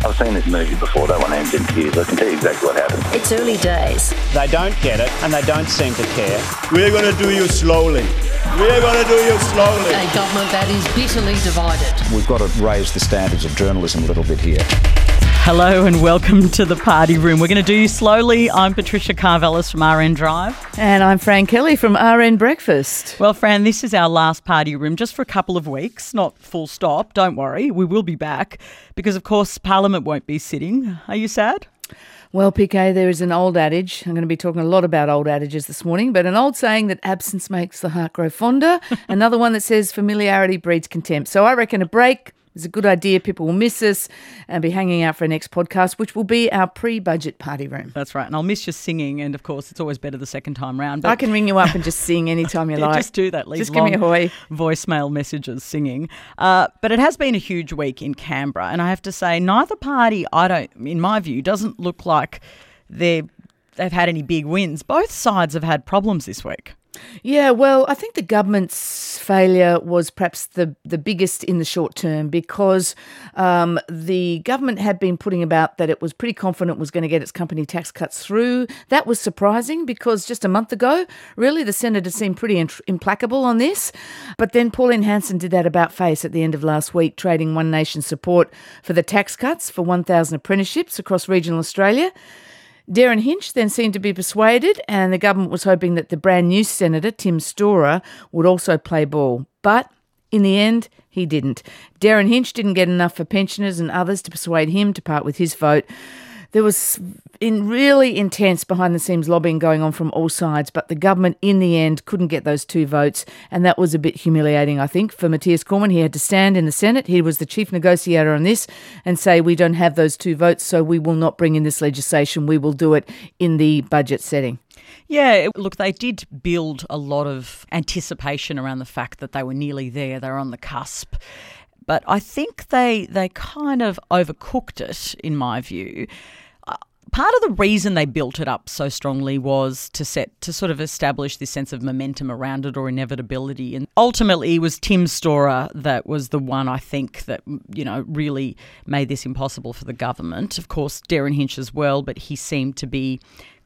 I've seen this movie before, don't want to end in tears. I can tell you exactly what happened. It's early days. They don't get it and they don't seem to care. We're going to do you slowly. We're going to do you slowly. A government that is bitterly divided. We've got to raise the standards of journalism a little bit here. Hello and welcome to the Party Room. We're going to do you slowly. I'm Patricia Carvelis from RN Drive. And I'm Fran Kelly from RN Breakfast. Well, Fran, this is our last Party Room just for a couple of weeks, not full stop. Don't worry, we will be back because, of course, Parliament won't be sitting. Are you sad? Well, PK, there is an old adage. I'm going to be talking a lot about old adages this morning, but an old saying that absence makes the heart grow fonder. Another one that says familiarity breeds contempt. So I reckon a break is a good idea. People will miss us and be hanging out for our next podcast, which will be our pre-budget party room. That's right. And I'll miss your singing. And, of course, it's always better the second time round. But I can ring you up and just sing anytime you like. Just do that. Leave just give me a hoy. Voicemail messages singing. But it has been a huge week in Canberra. And I have to say, neither party, in my view, doesn't look like they've had any big wins. Both sides have had problems this week. Yeah, well, I think the government's failure was perhaps the biggest in the short term because the government had been putting about that it was pretty confident was going to get its company tax cuts through. That was surprising because just a month ago, really, the Senator seemed pretty implacable on this. But then Pauline Hanson did that about face at the end of last week, trading One Nation's support for the tax cuts for 1,000 apprenticeships across regional Australia. Darren Hinch then seemed to be persuaded, and the government was hoping that the brand new Senator, Tim Storer, would also play ball. But in the end, he didn't. Darren Hinch didn't get enough for pensioners and others to persuade him to part with his vote. There was really intense behind-the-scenes lobbying going on from all sides, but the government, in the end, couldn't get those two votes, and that was a bit humiliating, I think, for Matthias Cormann. He had to stand in the Senate. He was the chief negotiator on this and say, we don't have those two votes, so we will not bring in this legislation. We will do it in the budget setting. Yeah, look, they did build a lot of anticipation around the fact that they were nearly there. They were on the cusp. But I think they kind of overcooked it, in my view. Part of the reason they built it up so strongly was to sort of establish this sense of momentum around it or inevitability. And ultimately, it was Tim Storer that was the one, I think, that, really made this impossible for the government. Of course, Darren Hinch as well, but he seemed to be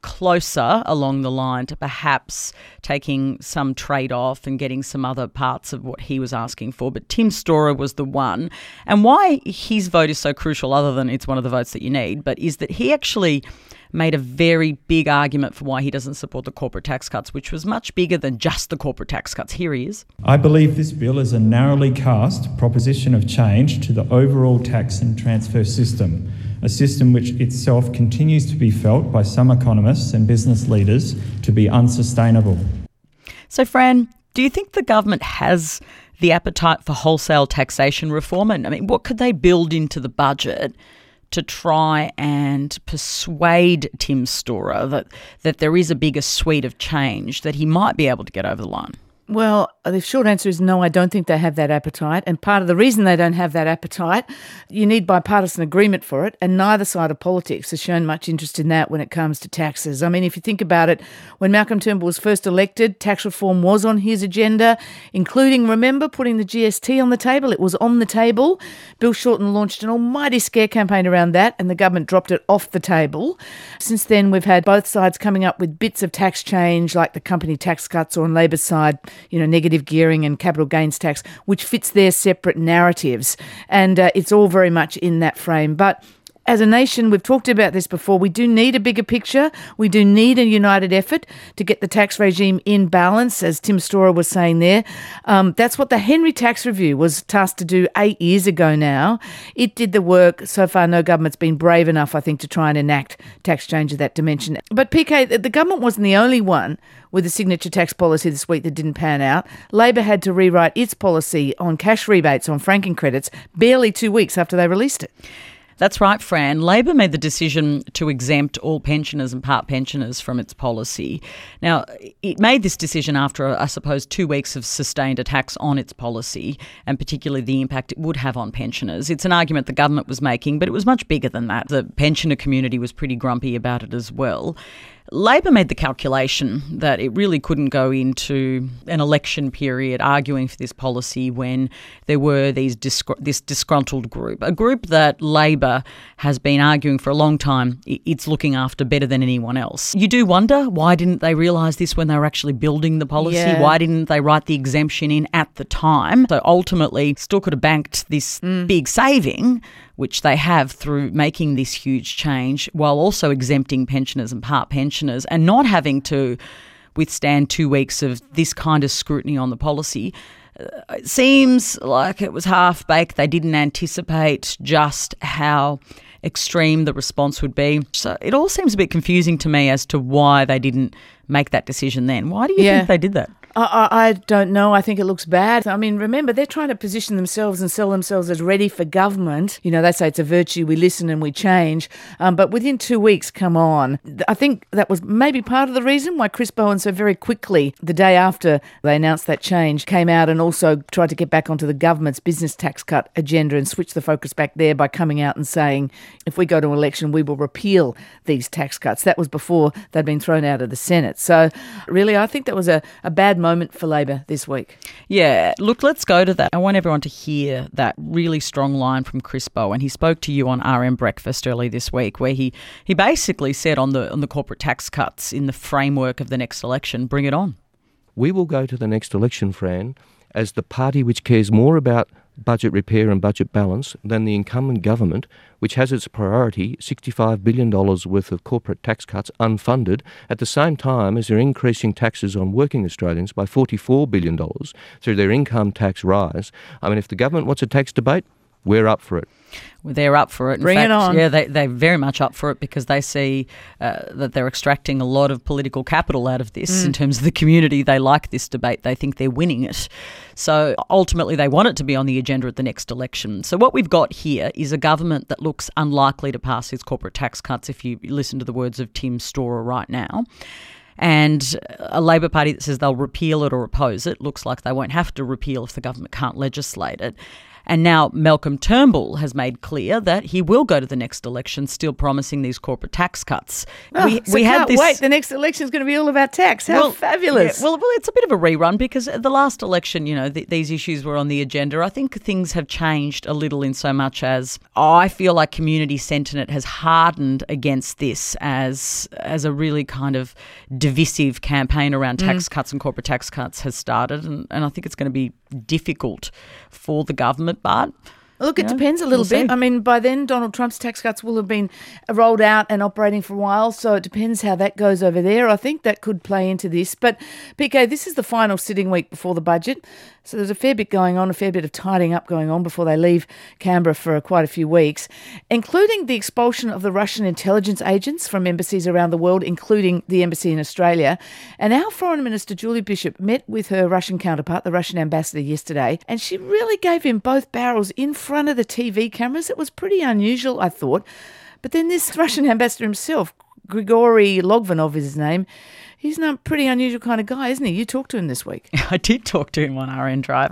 closer along the line to perhaps taking some trade-off and getting some other parts of what he was asking for. But Tim Storer was the one. And why his vote is so crucial, other than it's one of the votes that you need, but is that he actually made a very big argument for why he doesn't support the corporate tax cuts, which was much bigger than just the corporate tax cuts. Here he is. I believe this bill is a narrowly cast proposition of change to the overall tax and transfer system, a system which itself continues to be felt by some economists and business leaders to be unsustainable. So, Fran, do you think the government has the appetite for wholesale taxation reform? And I mean, what could they build into the budget to try and persuade Tim Storer that there is a bigger suite of change that he might be able to get over the line? Well, the short answer is no, I don't think they have that appetite. And part of the reason they don't have that appetite, you need bipartisan agreement for it. And neither side of politics has shown much interest in that when it comes to taxes. I mean, if you think about it, when Malcolm Turnbull was first elected, tax reform was on his agenda, including, remember, putting the GST on the table. It was on the table. Bill Shorten launched an almighty scare campaign around that, and the government dropped it off the table. Since then, we've had both sides coming up with bits of tax change, like the company tax cuts, or on Labor's side, negative gearing and capital gains tax, which fits their separate narratives. And it's all very much in that frame. But as a nation, we've talked about this before, we do need a bigger picture. We do need a united effort to get the tax regime in balance, as Tim Storer was saying there. That's what the Henry Tax Review was tasked to do 8 years ago now. It did the work. So far, no government's been brave enough, I think, to try and enact tax change of that dimension. But PK, the government wasn't the only one with the signature tax policy this week that didn't pan out. Labor had to rewrite its policy on cash rebates on franking credits barely 2 weeks after they released it. That's right, Fran. Labor made the decision to exempt all pensioners and part pensioners from its policy. Now, it made this decision after, I suppose, 2 weeks of sustained attacks on its policy, and particularly the impact it would have on pensioners. It's an argument the government was making, but it was much bigger than that. The pensioner community was pretty grumpy about it as well. Labor made the calculation that it really couldn't go into an election period arguing for this policy when there were this disgruntled group, a group that Labor has been arguing for a long time it's looking after better than anyone else. You do wonder, why didn't they realise this when they were actually building the policy? Yeah. Why didn't they write the exemption in at the time? So ultimately, still could have banked this big saving, which they have through making this huge change, while also exempting pensioners and part pensioners and not having to withstand 2 weeks of this kind of scrutiny on the policy. It seems like it was half-baked. They didn't anticipate just how extreme the response would be. So it all seems a bit confusing to me as to why they didn't make that decision then. Why do you think they did that? I don't know. I think it looks bad. I mean, remember, they're trying to position themselves and sell themselves as ready for government. You know, they say it's a virtue, we listen and we change. But within 2 weeks, come on. I think that was maybe part of the reason why Chris Bowen so very quickly, the day after they announced that change, came out and also tried to get back onto the government's business tax cut agenda and switch the focus back there by coming out and saying, if we go to election, we will repeal these tax cuts. That was before they'd been thrown out of the Senate. So really, I think that was a bad moment for Labor this week. Yeah, look, let's go to that. I want everyone to hear that really strong line from Chris Bowen. He spoke to you on RM Breakfast early this week, where he basically said on the corporate tax cuts in the framework of the next election, bring it on. We will go to the next election, Fran, as the party which cares more about budget repair and budget balance than the incumbent government, which has its priority $65 billion worth of corporate tax cuts unfunded, at the same time as they're increasing taxes on working Australians by $44 billion through their income tax rise. I mean, if the government wants a tax debate, we're up for it. Well, they're up for it. Bring it on. Yeah, they're very much up for it because they see that they're extracting a lot of political capital out of this in terms of the community. They like this debate. They think they're winning it. So ultimately they want it to be on the agenda at the next election. So what we've got here is a government that looks unlikely to pass its corporate tax cuts if you listen to the words of Tim Storer right now. And a Labor Party that says they'll repeal it or oppose it. Looks like they won't have to repeal if the government can't legislate it. And now Malcolm Turnbull has made clear that he will go to the next election still promising these corporate tax cuts. Wait, the next election is going to be all about tax. How fabulous. Yeah, well, it's a bit of a rerun because the last election, you know, these issues were on the agenda. I think things have changed a little in so much as I feel like community sentiment has hardened against this as a really kind of divisive campaign around tax cuts and corporate tax cuts has started. And I think it's going to be difficult for the government, but look, it depends a little bit. I mean, by then, Donald Trump's tax cuts will have been rolled out and operating for a while, so it depends how that goes over there. I think that could play into this. But, PK, this is the final sitting week before the budget, so there's a fair bit going on, a fair bit of tidying up going on before they leave Canberra for quite a few weeks, including the expulsion of the Russian intelligence agents from embassies around the world, including the embassy in Australia. And our Foreign Minister, Julie Bishop, met with her Russian counterpart, the Russian ambassador, yesterday, and she really gave him both barrels in front of the TV cameras. It was pretty unusual, I thought. But then this Russian ambassador himself, Grigory Logvinov is his name, he's a pretty unusual kind of guy, isn't he? You talked to him this week. I did talk to him on RN Drive.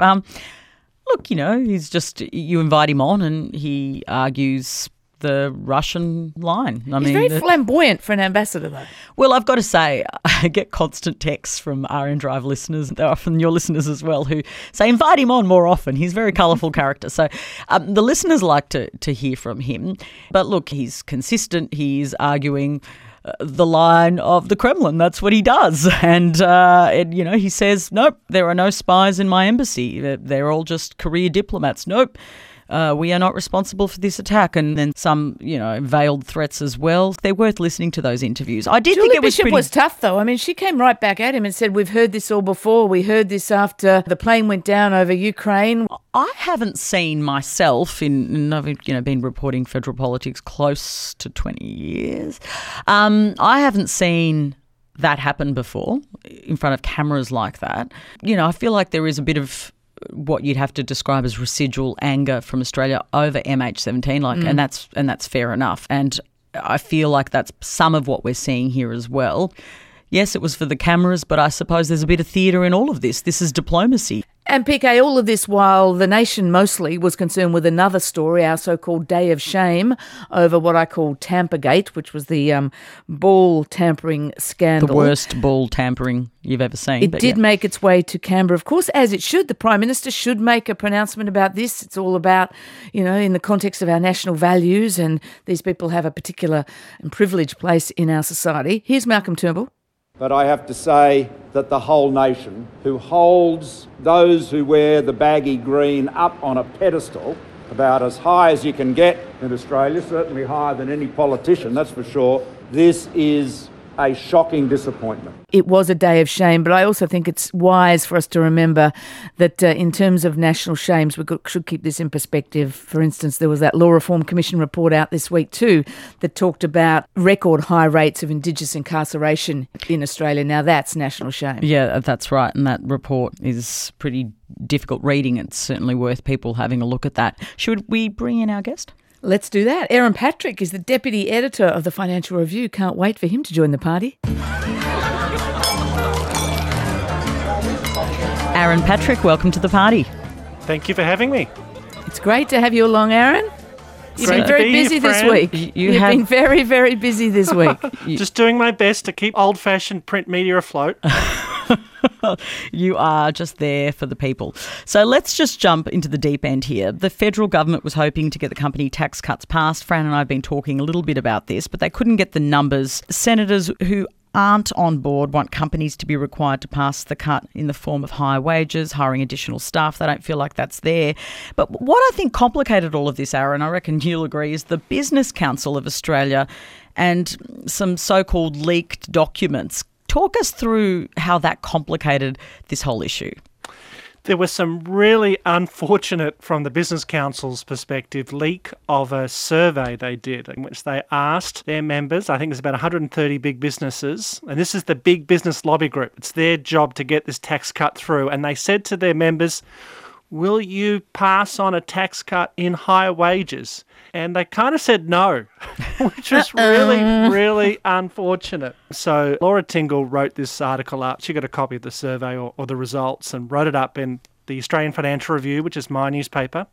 Look, you know, you invite him on and he argues the Russian line. He's very flamboyant for an ambassador, though. Well, I've got to say, I get constant texts from RN Drive listeners, they're often your listeners as well, who say invite him on more often. He's a very colourful character. So the listeners like to hear from him. But look, he's consistent. He's arguing the line of the Kremlin. That's what he does. And, you know, he says, nope, there are no spies in my embassy. They're all just career diplomats. Nope. We are not responsible for this attack. And then some, you know, veiled threats as well. They're worth listening to those interviews. I did Julie think it was Bishop was tough, though. I mean, she came right back at him and said, we've heard this all before. We heard this after the plane went down over Ukraine. I haven't seen myself I've been reporting federal politics close to 20 years. I haven't seen that happen before in front of cameras like that. You know, I feel like there is a bit of what you'd have to describe as residual anger from Australia over MH17, and that's fair enough. And I feel like that's some of what we're seeing here as well. Yes, it was for the cameras, but I suppose there's a bit of theatre in all of this. This is diplomacy. And PK, all of this while the nation mostly was concerned with another story, our so-called Day of Shame over what I call Tampergate, which was the ball tampering scandal. The worst ball tampering you've ever seen. It did make its way to Canberra, of course, as it should. The Prime Minister should make a pronouncement about this. It's all about, in the context of our national values, and these people have a particular and privileged place in our society. Here's Malcolm Turnbull. But I have to say that the whole nation, who holds those who wear the baggy green up on a pedestal, about as high as you can get in Australia, certainly higher than any politician, that's for sure, this is a shocking disappointment. It was a day of shame, but I also think it's wise for us to remember that in terms of national shames, we should keep this in perspective. For instance, there was that Law Reform Commission report out this week too that talked about record high rates of Indigenous incarceration in Australia. Now that's national shame. Yeah, that's right. And that report is pretty difficult reading. It's certainly worth people having a look at that. Should we bring in our guest? Let's do that. Aaron Patrick is the Deputy Editor of the Financial Review. Can't wait for him to join the party. Aaron Patrick, welcome to the party. Thank you for having me. It's great to have you along, Aaron. You've been very busy this week. You've been very, very busy this week. Just doing my best to keep old-fashioned print media afloat. You are just there for the people. So let's just jump into the deep end here. The federal government was hoping to get the company tax cuts passed. Fran and I have been talking a little bit about this, but they couldn't get the numbers. Senators who aren't on board want companies to be required to pass the cut in the form of higher wages, hiring additional staff. They don't feel like that's there. But what I think complicated all of this, Aaron, I reckon you'll agree, is the Business Council of Australia and some so-called leaked documents. Talk us through how that complicated this whole issue. There was some really unfortunate, from the Business Council's perspective, leak of a survey they did in which they asked their members, I think there's about 130 big businesses, and this is the big business lobby group. It's their job to get this tax cut through. And they said to their members, will you pass on a tax cut in higher wages? And they kind of said no, which was really, really unfortunate. So Laura Tingle wrote this article up. She got a copy of the survey or the results and wrote it up in the Australian Financial Review, which is my newspaper.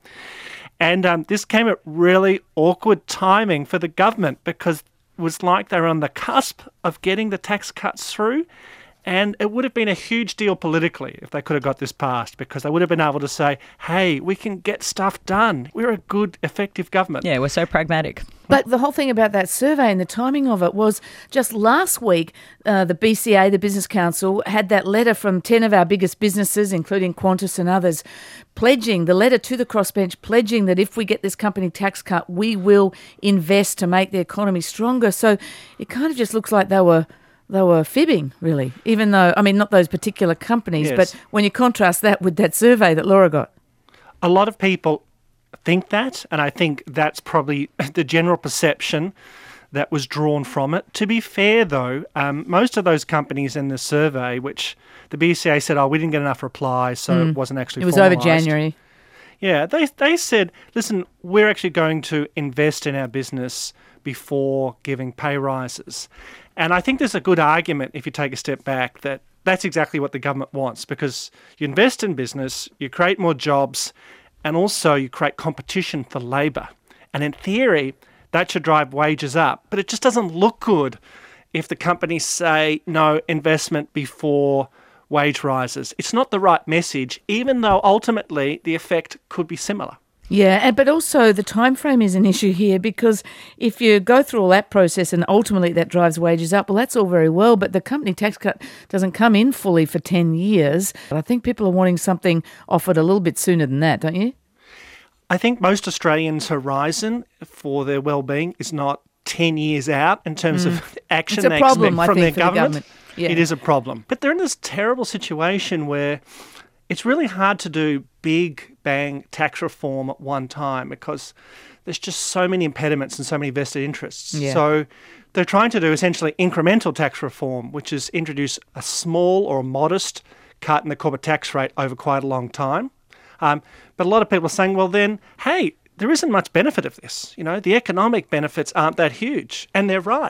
And this came at really awkward timing for the government because it was like they were on the cusp of getting the tax cuts through. And it would have been a huge deal politically if they could have got this passed, because they would have been able to say, hey, we can get stuff done. We're a good, effective government. Yeah, we're so pragmatic. But the whole thing about that survey and the timing of it was just last week, the BCA, the Business Council, had that letter from 10 of our biggest businesses, including Qantas and others, pledging, the letter to the crossbench, pledging that if we get this company tax cut, we will invest to make the economy stronger. So it kind of just looks like they were fibbing, really, even though, I mean, not those particular companies, yes. But when you contrast that with that survey that Laura got. A lot of people think that, and I think that's probably the general perception that was drawn from it. To be fair, though, most of those companies in the survey, which the BCA said, we didn't get enough replies, so it wasn't actually formalised. It was over January. Yeah, they said, listen, we're actually going to invest in our business before giving pay rises. And I think there's a good argument, if you take a step back, that that's exactly what the government wants, because you invest in business, you create more jobs, and also you create competition for labour. And in theory, that should drive wages up. But it just doesn't look good if the companies say no investment before wage rises. It's not the right message, even though ultimately the effect could be similar. Yeah, but also the time frame is an issue here, because if you go through all that process and ultimately that drives wages up, well, that's all very well, but the company tax cut doesn't come in fully for 10 years. I think people are wanting something offered a little bit sooner than that, don't you? I think most Australians' horizon for their well-being is not 10 years out in terms of action they expect from their government. Yeah. It is a problem. But they're in this terrible situation where it's really hard to do big bang tax reform at one time because there's just so many impediments and so many vested interests. Yeah. So they're trying to do essentially incremental tax reform, which is introduce a small or a modest cut in the corporate tax rate over quite a long time. But a lot of people are saying, well then, hey, there isn't much benefit of this. You know, the economic benefits aren't that huge. And they're right.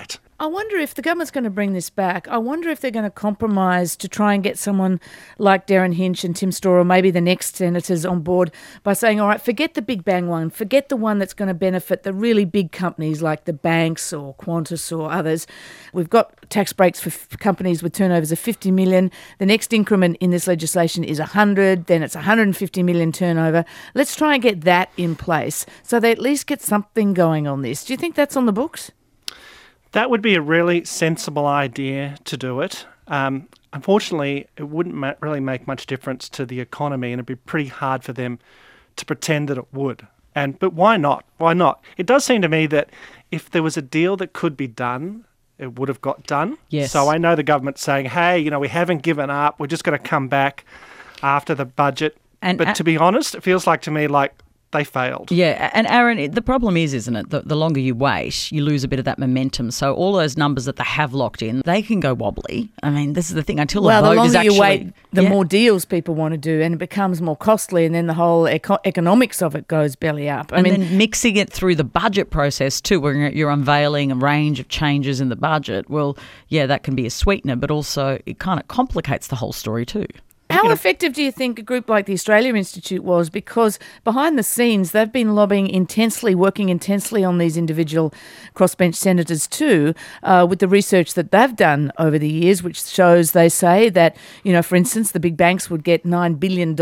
I wonder if the government's going to bring this back. I wonder if they're going to compromise to try and get someone like Darren Hinch and Tim Storr, or maybe the next senators, on board by saying, all right, forget the big bang one, forget the one that's going to benefit the really big companies like the banks or Qantas or others. We've got tax breaks for companies with turnovers of 50 million. The next increment in this legislation is 100, then it's 150 million turnover. Let's try and get that in place so they at least get something going on this. Do you think that's on the books? That would be a really sensible idea to do it. Unfortunately, it wouldn't really make much difference to the economy, and it'd be pretty hard for them to pretend that it would. But why not? Why not? It does seem to me that if there was a deal that could be done, it would have got done. Yes. So I know the government's saying, hey, we haven't given up. We're just going to come back after the budget. But to be honest, it feels like to me like they failed. Yeah, and Aaron, the problem is, isn't it, the longer you wait, you lose a bit of that momentum. So all those numbers that they have locked in, they can go wobbly. I mean, this is the thing, until a vote is actually... the longer you wait, the more deals people want to do, and it becomes more costly, and then the whole economics of it goes belly up. Then mixing it through the budget process too, where you're unveiling a range of changes in the budget, well, yeah, that can be a sweetener, but also it kind of complicates the whole story too. How effective do you think a group like the Australia Institute was? Because behind the scenes, they've been lobbying intensely, working intensely on these individual crossbench senators too, with the research that they've done over the years, which shows, they say, that, for instance, the big banks would get $9 billion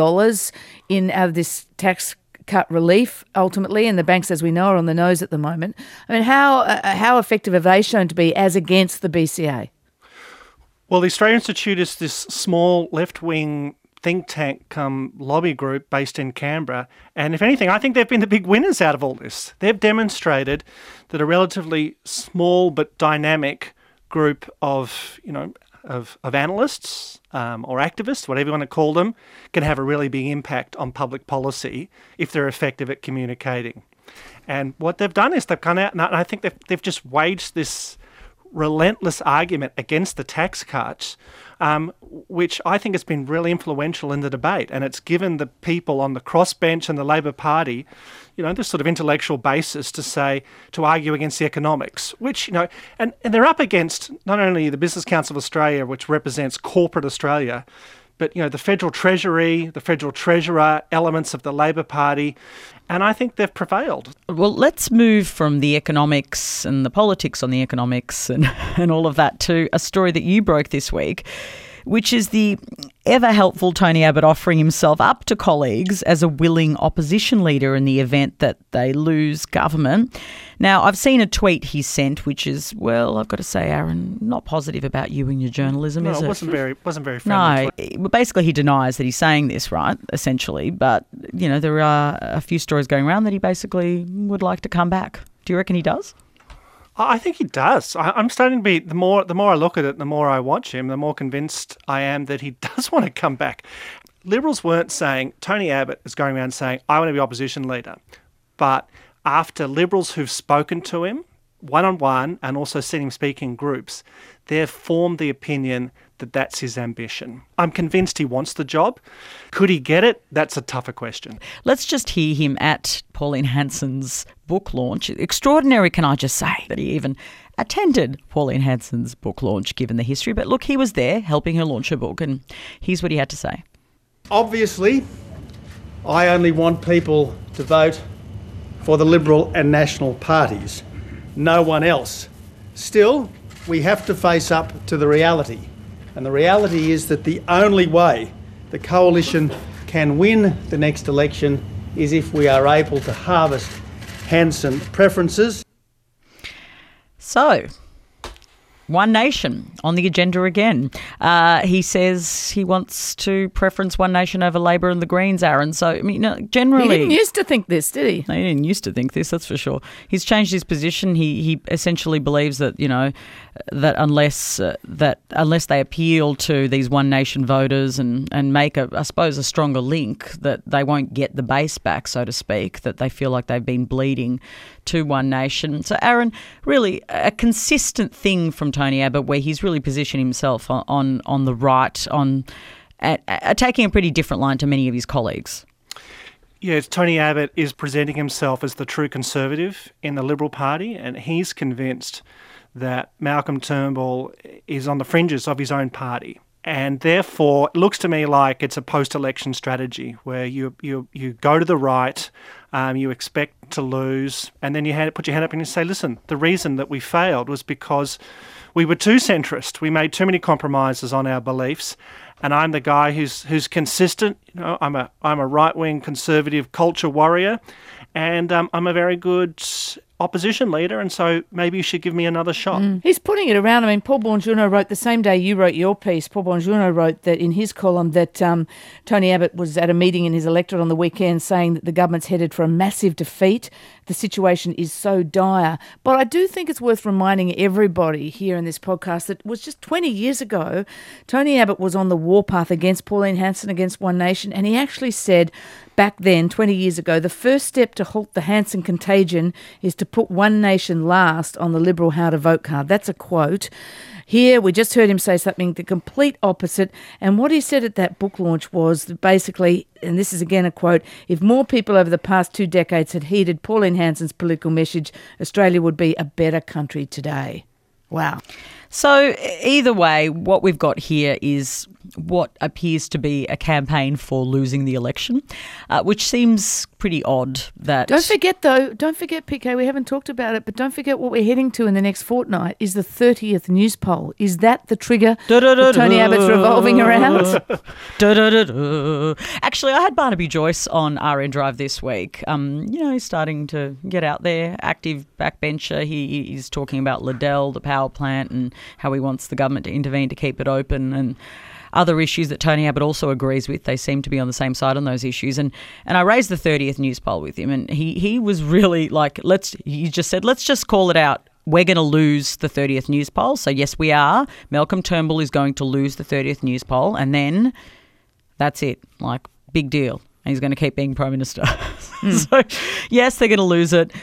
out of this tax cut relief ultimately, and the banks, as we know, are on the nose at the moment. I mean, how effective have they shown to be as against the BCA? Well, the Australia Institute is this small left-wing think tank come lobby group based in Canberra. And if anything, I think they've been the big winners out of all this. They've demonstrated that a relatively small but dynamic group of analysts or activists, whatever you want to call them, can have a really big impact on public policy if they're effective at communicating. And what they've done is they've come out, and I think they've just waged this relentless argument against the tax cuts, which I think has been really influential in the debate. And it's given the people on the crossbench and the Labor Party, this sort of intellectual basis to argue against the economics, which, and they're up against not only the Business Council of Australia, which represents corporate Australia, but, the Federal Treasury, the Federal Treasurer, elements of the Labor Party, and I think they've prevailed. Well, let's move from the economics and the politics on the economics and all of that to a story that you broke this week, which is the ever-helpful Tony Abbott offering himself up to colleagues as a willing opposition leader in the event that they lose government. Now, I've seen a tweet he sent, which is, well, I've got to say, Aaron, not positive about you and your journalism, is it? No, it wasn't very friendly. No, basically he denies that he's saying this, right, essentially. But, there are a few stories going around that he basically would like to come back. Do you reckon he does? I think he does. I'm starting to be, the more I look at it, the more I watch him, the more convinced I am that he does want to come back. Liberals weren't saying, Tony Abbott is going around saying, I want to be opposition leader. But after Liberals who've spoken to him one-on-one and also seen him speak in groups, they've formed the opinion that that's his ambition. I'm convinced he wants the job. Could he get it? That's a tougher question. Let's just hear him at Pauline Hanson's book launch. Extraordinary, can I just say, that he even attended Pauline Hanson's book launch, given the history. But look, he was there helping her launch her book, and here's what he had to say. Obviously, I only want people to vote for the Liberal and National parties, no one else. Still, we have to face up to the reality. And the reality is that the only way the coalition can win the next election is if we are able to harvest Hanson preferences. So, One Nation on the agenda again. He says he wants to preference One Nation over Labor and the Greens, Aaron. So, I mean, generally... He didn't used to think this, did he? No, he didn't used to think this, that's for sure. He's changed his position. He essentially believes that, that unless they appeal to these One Nation voters and make, I suppose, a stronger link, that they won't get the base back, so to speak, that they feel like they've been bleeding to One Nation. So, Aaron, really a consistent thing from Tony Abbott, where he's really positioned himself on the right, taking a pretty different line to many of his colleagues. Yes, Tony Abbott is presenting himself as the true Conservative in the Liberal Party, and he's convinced that Malcolm Turnbull is on the fringes of his own party. And therefore, it looks to me like it's a post-election strategy where you go to the right, you expect to lose, and then you put your hand up and you say, listen, the reason that we failed was because we were too centrist. We made too many compromises on our beliefs, and I'm the guy who's consistent. You know, I'm a right-wing conservative culture warrior, and I'm a very good opposition leader, and so maybe you should give me another shot. He's putting it around. I mean, Paul Bongiorno wrote the same day you wrote your piece. Paul Bongiorno wrote that in his column that Tony Abbott was at a meeting in his electorate on the weekend saying that the government's headed for a massive defeat. The situation is so dire. But I do think it's worth reminding everybody here in this podcast that it was just 20 years ago, Tony Abbott was on the warpath against Pauline Hanson, against One Nation, and he actually said back then, 20 years ago, the first step to halt the Hanson contagion is to put One Nation last on the Liberal how to vote card. That's a quote. Here, we just heard him say something the complete opposite. And what he said at that book launch was that basically, and this is again a quote, if more people over the past 2 decades had heeded Pauline Hanson's political message, Australia would be a better country today. Wow. So either way, what we've got here is what appears to be a campaign for losing the election, which seems pretty odd. That don't forget, PK, we haven't talked about it, but don't forget what we're heading to in the next fortnight is the 30th news poll. Is that the trigger that Tony Abbott's revolving around? Actually, I had Barnaby Joyce on RN Drive this week. He's starting to get out there, active backbencher. He's talking about Liddell, the power plant, and how he wants the government to intervene to keep it open, and other issues that Tony Abbott also agrees with. They seem to be on the same side on those issues. And I raised the 30th news poll with him, and he was really like, he just said, let's just call it out. We're going to lose the 30th news poll. So yes, we are. Malcolm Turnbull is going to lose the 30th news poll, and then that's it. Like, big deal. He's going to keep being Prime Minister. So, yes, they're going to lose it.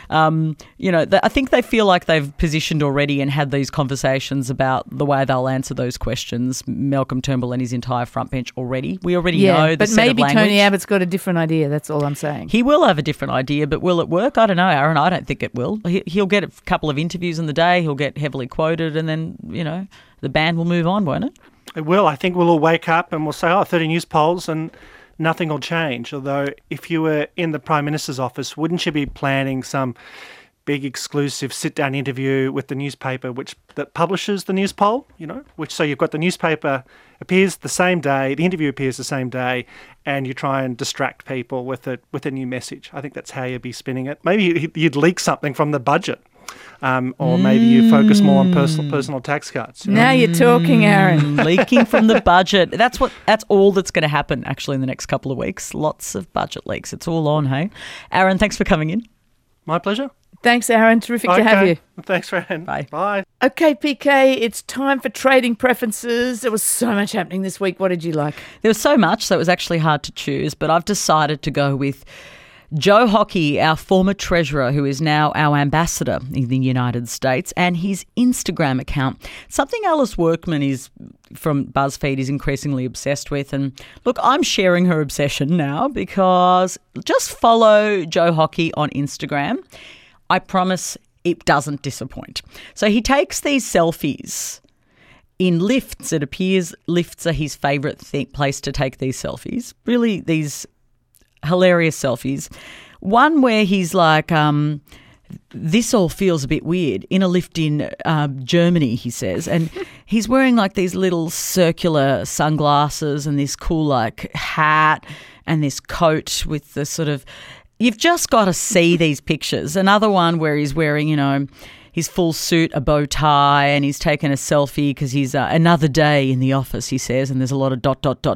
I think they feel like they've positioned already and had these conversations about the way they'll answer those questions, Malcolm Turnbull and his entire front bench already. We already know the set of language. But maybe Tony Abbott's got a different idea. That's all I'm saying. He will have a different idea, but will it work? I don't know, Aaron. I don't think it will. He'll get a couple of interviews in the day. He'll get heavily quoted, and then, the ban will move on, won't it? It will. I think we'll all wake up and we'll say, 30 news polls, and nothing will change. Although if you were in the Prime Minister's office, wouldn't you be planning some big exclusive sit-down interview with the newspaper that publishes the news poll, so you've got the newspaper appears the same day, the interview appears the same day, and you try and distract people with a new message. I think that's how you'd be spinning it. Maybe you'd leak something from the budget. Or maybe you focus more on personal tax cuts. Now you're talking, Aaron. Leaking from the budget. That's all that's going to happen actually in the next couple of weeks. Lots of budget leaks. It's all on, hey? Aaron, thanks for coming in. My pleasure. Thanks, Aaron. Terrific to have you. Thanks, Fran. Bye. Bye. Okay, PK, it's time for trading preferences. There was so much happening this week. What did you like? There was so much, so it was actually hard to choose, but I've decided to go with Joe Hockey, our former treasurer, who is now our ambassador in the United States, and his Instagram account. Something Alice Workman from BuzzFeed is increasingly obsessed with. And look, I'm sharing her obsession now because just follow Joe Hockey on Instagram. I promise it doesn't disappoint. So he takes these selfies in lifts. It appears lifts are his favourite place to take these selfies. Really, these hilarious selfies. One where he's like, this all feels a bit weird, in a lift in Germany, he says. And he's wearing like these little circular sunglasses and this cool like hat and this coat with the sort of, you've just got to see these pictures. Another one where he's wearing, his full suit, a bow tie, and he's taken a selfie because he's another day in the office, he says, and there's a lot of ...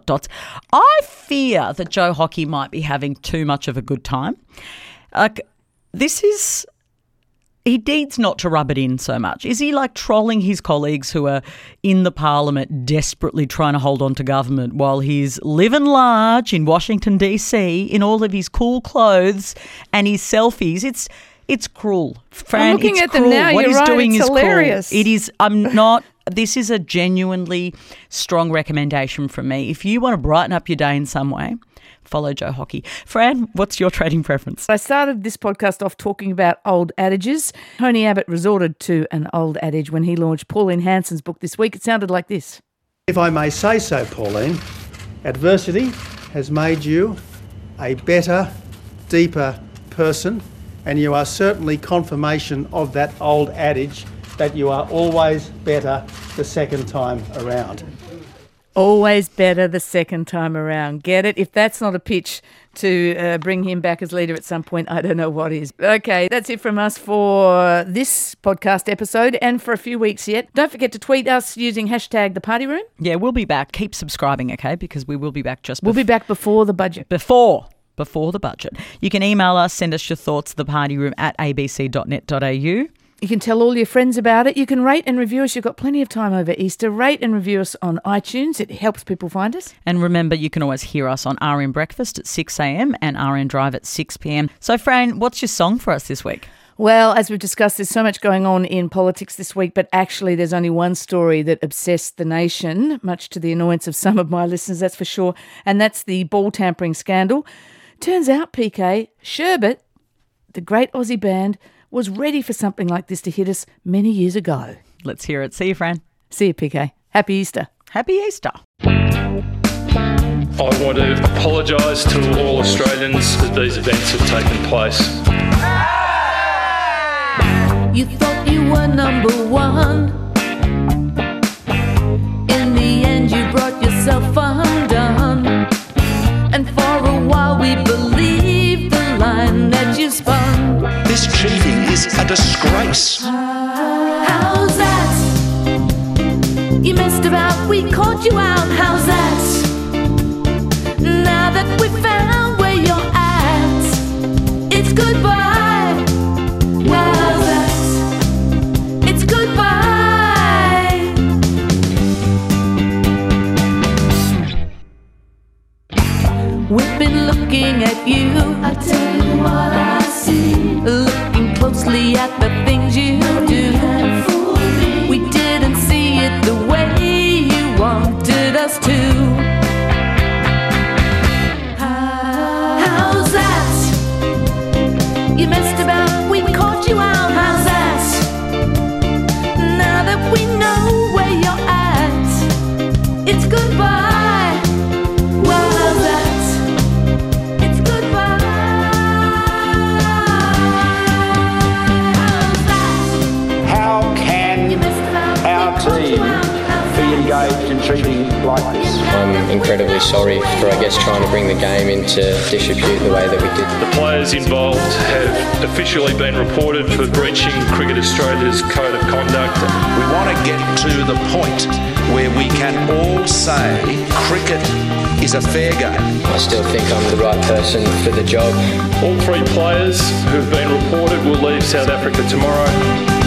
I fear that Joe Hockey might be having too much of a good time. He needs not to rub it in so much. Is he like trolling his colleagues who are in the parliament desperately trying to hold on to government while he's living large in Washington, D.C. in all of his cool clothes and his selfies? It's cruel. Fran, I'm looking it's at cruel. them now. What You're he's right. doing It's is hilarious. cruel. It is. I'm not. This is a genuinely strong recommendation from me. If you want to brighten up your day in some way, follow Joe Hockey. Fran, what's your trading preference? I started this podcast off talking about old adages. Tony Abbott resorted to an old adage when he launched Pauline Hanson's book this week. It sounded like this. If I may say so, Pauline, adversity has made you a better, deeper person, and you are certainly confirmation of that old adage that you are always better the second time around. Always better the second time around. Get it? If that's not a pitch to bring him back as leader at some point, I don't know what is. Okay, that's it from us for this podcast episode and for a few weeks yet. Don't forget to tweet us using hashtag #ThePartyRoom. Yeah, we'll be back. Keep subscribing, okay? Because we will be back We'll be back before the budget. Before the budget. You can email us, send us your thoughts, thepartyroom@abc.net.au. You can tell all your friends about it. You can rate and review us. You've got plenty of time over Easter. Rate and review us on iTunes. It helps people find us. And remember, you can always hear us on RN Breakfast at 6 a.m. and RN Drive at 6 p.m. So, Fran, what's your song for us this week? Well, as we've discussed, there's so much going on in politics this week, but actually there's only one story that obsessed the nation, much to the annoyance of some of my listeners, that's for sure, and that's the ball tampering scandal. Turns out, PK, Sherbet, the great Aussie band, was ready for something like this to hit us many years ago. Let's hear it. See you, Fran. See you, PK. Happy Easter. Happy Easter. I want to apologise to all Australians that these events have taken place. You thought you were number one. In the end, you brought yourself undone. And for a while, we believed the line that you spun. This cheating is a disgrace. How's that? You messed about, we caught you out. How's that? Now that we found where you're at, it's goodbye. How's that? It's goodbye. We've been looking at you. I tell you what I see. Looking closely at the things you do. We didn't see it the way you wanted us to. How's that? You messed about, we caught you out. How's that? Now that we know where you're at, it's goodbye. Well, how's that? It's goodbye. How can our team be engaged in cheating like this? I'm incredibly sorry for, trying to bring the game into disrepute the way that we did. The players involved have officially been reported for breaching Cricket Australia's code of conduct. We want to get to the point where we can all say cricket is a fair game. I still think I'm the right person for the job. All three players who've been reported will leave South Africa tomorrow.